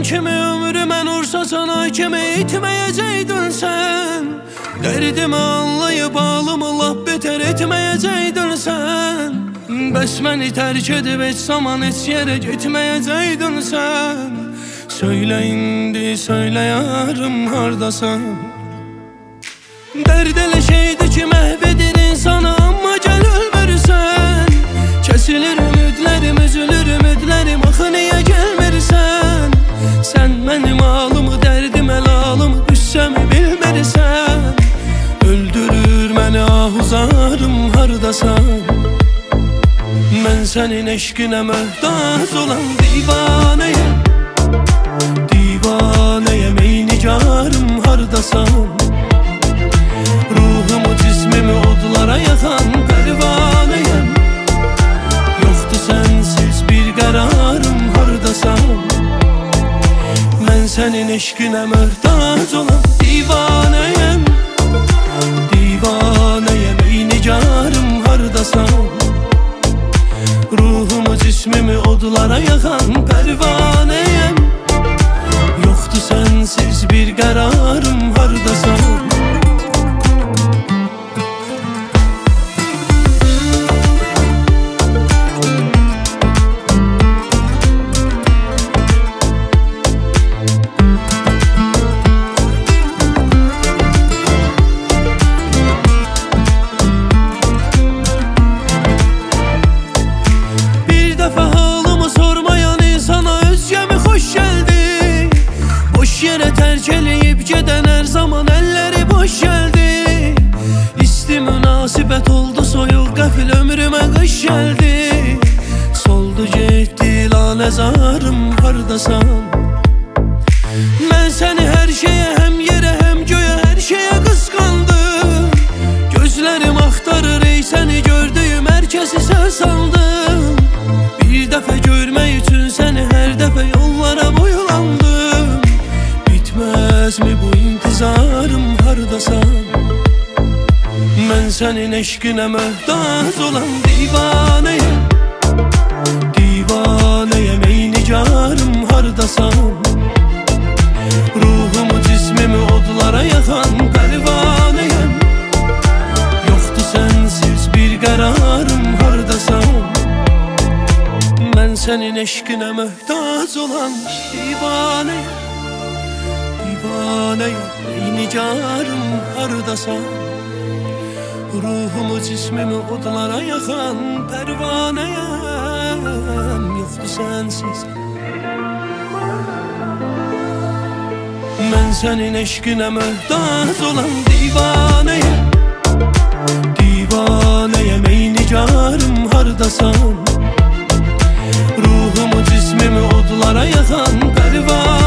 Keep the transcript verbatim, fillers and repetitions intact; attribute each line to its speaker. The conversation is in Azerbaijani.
Speaker 1: kimi ömrümə nur saçana kimi itməyəcəkdin sən. Dərdimi anlayıb halımı lap betər etməyəcəkdin sən. Bəs məni tərk edib heç zaman heç yerə getməyəcəkdin sən. Söylə indi, söylə yarım hardasan. Dərd elə şeydir ki məhv edir insanı, amma gəl ölmürsən. Kəsilir ümidlərim, üzülür ümidlərim, axı niyə gəlmirsən? Sən mənim halımı, dərdim əlalımı, düşsəmi bilmirsən? Öldürür məni ahuzarım hardasan. Mən sənin eşqinə möhtac olan divanəyəm. Divanəyəm ey nigarım hardasan. Ruhumu cismimi odlara yaxan pərvanəyəm. Yoxdur sənsiz bir qərarım hardasan. Mən sənin eşqinə möhtac olan divanəyəm. Divanəyəm ey nigarım hardasan. Ruhumu cismimi odlara yaxan pərvanəyəm. Yoxdur sənsiz bir qərarım hardasan. Terk eləyib gedən hər zaman əlləri boş gəldi. İsti münasibət oldu soyuq qəfil ömrümə qış gəldi. Soldu getdi laləzarım hardasan. Mən səni hər şeyə, həm yerə, həm göyə, hər şeyə qısqandım. Gözlərim axtarır ey səni gördüyüm hər kəsi sən sandım. Bir dəfə görmək üçün səni hər dəfə yollara boylandım. Bitməzmi bu intizarım hardasan? Mən sənin eşqinə möhtac olan divanəyəm. Divanəyəm ey nigarım hardasan. Ruhumu cismimi odlara yaxan pərvanəyəm. Yoxdur sənsiz bir qərarım hardasan. Mən sənin eşqinə möhtac olan divanəyəm. Divanəyəm ey nigarım hardasan. Ruhumu cismimi odlara yaxan pərvanəyəm. Yoxdur sənsiz. Mən sənin eşqinə möhtac olan divanəyəm. Divanəyəm ey nigarım hardasan. Ruhumu cismimi odlara yaxan pərvanəyəm.